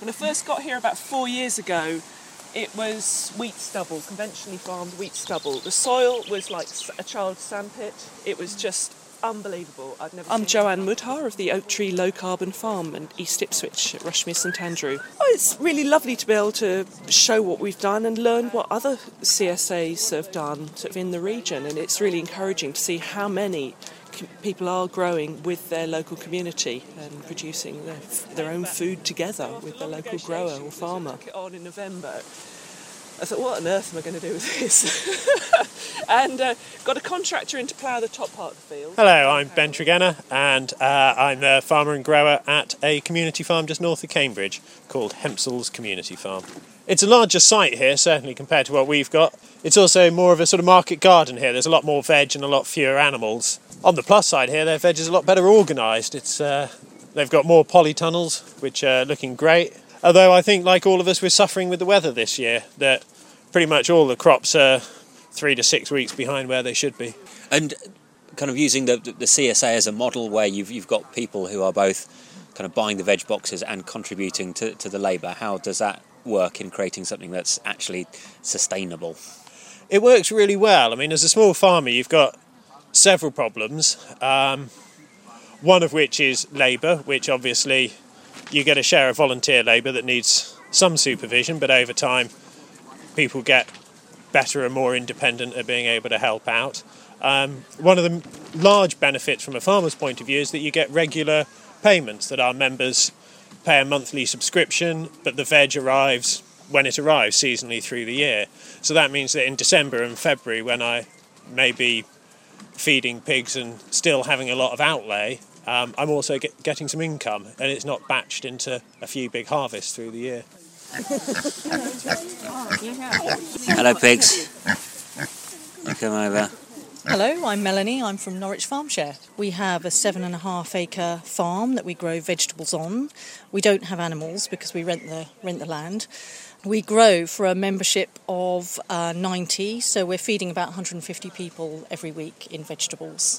When I first got here about 4 years ago, it was wheat stubble, conventionally farmed wheat stubble. The soil was like a child's sandpit. It was just unbelievable. I'm Joanne Mudhar of the Oak Tree Low Carbon Farm in East Ipswich at Rushmere St Andrew. It's really lovely to be able to show what we've done and learn what other CSAs have done sort of in the region, and it's really encouraging to see how many people are growing with their local community and producing their own food together with the local grower or farmer. On in November, I thought, what on earth am I going to do with this? And got a contractor in to plough the top part of the field. Hello, I'm Ben Tregenna, and I'm the farmer and grower at a community farm just north of Cambridge called Hempsel's Community Farm. It's a larger site here, certainly compared to what we've got. It's also more of a sort of market garden here. There's a lot more veg and a lot fewer animals. On the plus side here, their veg is a lot better organised. They've got more polytunnels, which are looking great. Although I think, like all of us, we're suffering with the weather this year, that pretty much all the crops are 3 to 6 weeks behind where they should be. And kind of using the CSA as a model where you've got people who are both kind of buying the veg boxes and contributing to the labour, how does that work in creating something that's actually sustainable? It works really well. I mean, as a small farmer, you've got several problems, one of which is labour, which obviously you get a share of volunteer labour that needs some supervision, but over time people get better and more independent at being able to help out. One of the large benefits from a farmer's point of view is that you get regular payments, that our members pay a monthly subscription, but the veg arrives when it arrives seasonally through the year. So that means that in December and February, when I may be feeding pigs and still having a lot of outlay, I'm also getting some income, and it's not batched into a few big harvests through the year. Hello, pigs. You come over. Hello, I'm Melanie. I'm from Norwich Farmshare. We have a 7.5 acre farm that we grow vegetables on. We don't have animals because we rent the land. We grow for a membership of 90, so we're feeding about 150 people every week in vegetables.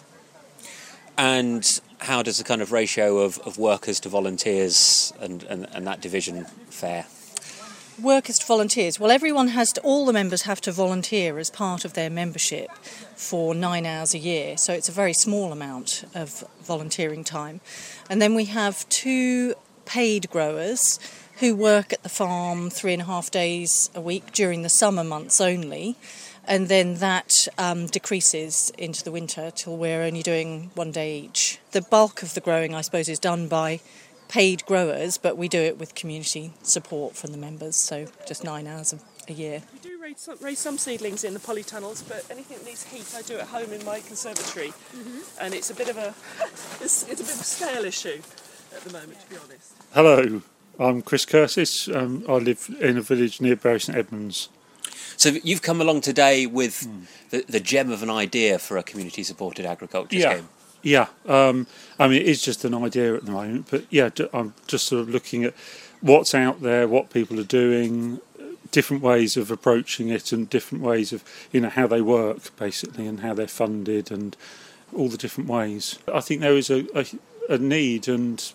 And how does the kind of ratio of workers to volunteers and that division fare? Workers to volunteers. Well, all the members have to volunteer as part of their membership for 9 hours a year, so it's a very small amount of volunteering time. And then we have 2 paid growers who work at the farm 3.5 days a week during the summer months only, and then that decreases into the winter till we're only doing 1 day each. The bulk of the growing, I suppose, is done by paid growers, but we do it with community support from the members, so just 9 hours a year. We do raise some seedlings in the polytunnels, but anything that needs heat I do at home in my conservatory, and it's a bit of a scale issue at the moment, to be honest. Hello, I'm Chris Curtis. I live in a village near Bury St Edmunds. So you've come along today with the gem of an idea for a community-supported agriculture scheme. Yeah, I mean, it is just an idea at the moment, but yeah, I'm just sort of looking at what's out there, what people are doing, different ways of approaching it, and different ways of, how they work, basically, and how they're funded, and all the different ways. I think there is a need, and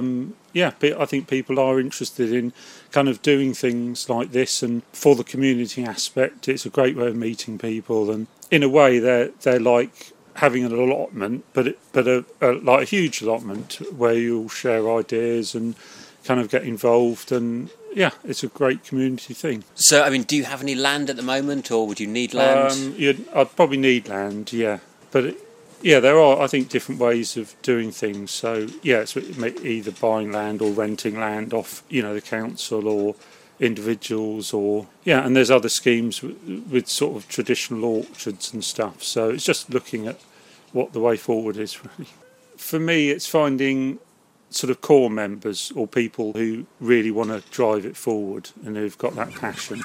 I think people are interested in kind of doing things like this, and for the community aspect, it's a great way of meeting people, and in a way, they're like having an allotment, but like a huge allotment where you'll share ideas and kind of get involved, and it's a great community thing. So, I mean, do you have any land at the moment, or would you need land? I'd probably need land, but there are, I think, different ways of doing things. So it's either buying land or renting land off, the council or individuals, and there's other schemes with sort of traditional orchards and stuff. So it's just looking at what the way forward is, really. For me, it's finding sort of core members or people who really want to drive it forward and who've got that passion.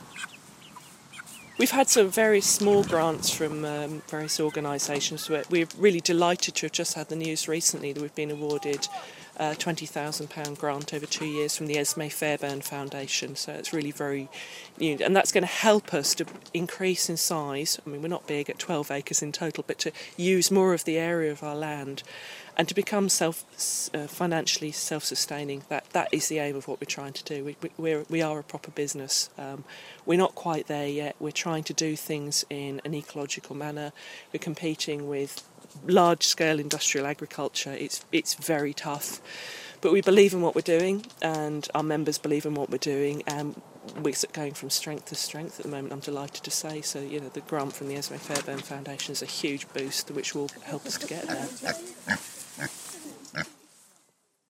We've had some very small grants from various organisations. We're really delighted to have just had the news recently that we've been awarded £20,000 grant over 2 years from the Esme Fairbairn Foundation. So it's really very new, and that's going to help us to increase in size. I mean, we're not big at 12 acres in total, but to use more of the area of our land and to become financially self-sustaining. That is the aim of what we're trying to do. We are a proper business. We're not quite there yet. We're trying to do things in an ecological manner. We're competing with large-scale industrial agriculture. It's very tough, but we believe in what we're doing, and our members believe in what we're doing, and we're going from strength to strength at the moment, I'm delighted to say. So, the grant from the Esme Fairbairn Foundation is a huge boost, which will help us to get there.